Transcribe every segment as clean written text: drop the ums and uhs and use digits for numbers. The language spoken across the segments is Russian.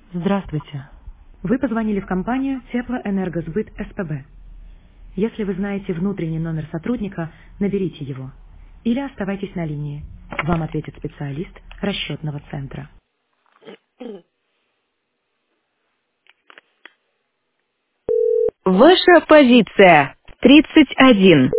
Здравствуйте. Вы позвонили в компанию Теплоэнергосбыт СПБ. Если вы знаете внутренний номер сотрудника, наберите его. Или оставайтесь на линии. Вам ответит специалист расчетного центра. Ваша позиция 31.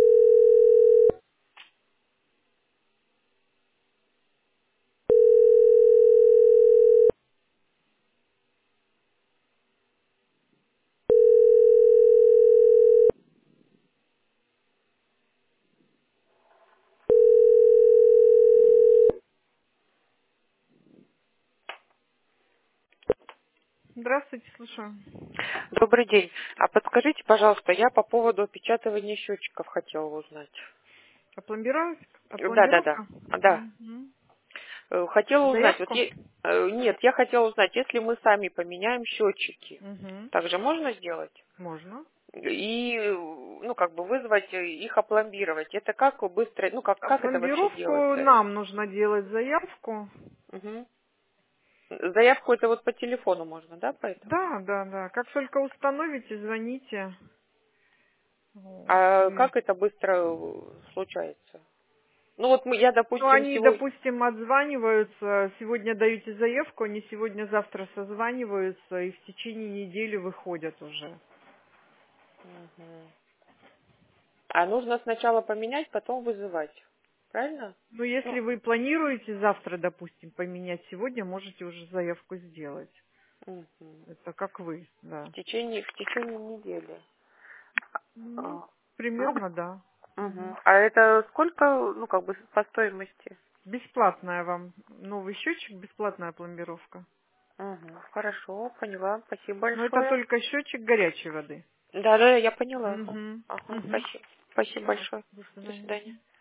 Здравствуйте, слушаю. Добрый день. А подскажите, пожалуйста, я по поводу опечатывания счетчиков хотела узнать. Опломбировка? Да, да, да. Опломбировка? Да. Мгм. Хотела узнать, Заявку? нет, я хотела узнать, если мы сами поменяем счетчики, Угу. так же можно сделать? Можно. И, ну, как бы вызвать их опломбировать. Это как быстро, ну, как это вообще Опломбировку делается? нам нужно делать заявку. Мгм. Заявку это вот по телефону можно, да, поэтому? Да, да, да. Как только установите, звоните. Вот. А И- как это быстро случается? Ну, вот я, Ну, допустим, они, сегодня... допустим, отзваниваются, сегодня даете заявку, они сегодня-завтра созваниваются и в течение недели выходят уже. Мгм. А нужно сначала поменять, потом вызывать. Правильно? Ну, Ну, если вы планируете завтра, допустим, поменять сегодня, можете уже заявку сделать. мгм. Это как вы, да. В течение недели. Ну, А, ну, примерно, да. Мгм. мгм. А это сколько, ну, как бы по стоимости? Бесплатная вам новый счетчик, бесплатная пломбировка. Мгм. Хорошо, поняла. Спасибо Но это большое. только счетчик горячей воды. Да, да, я поняла. Угу. Ага, Угу. спасибо. Спасибо Все, большое. до До свидания. свидания.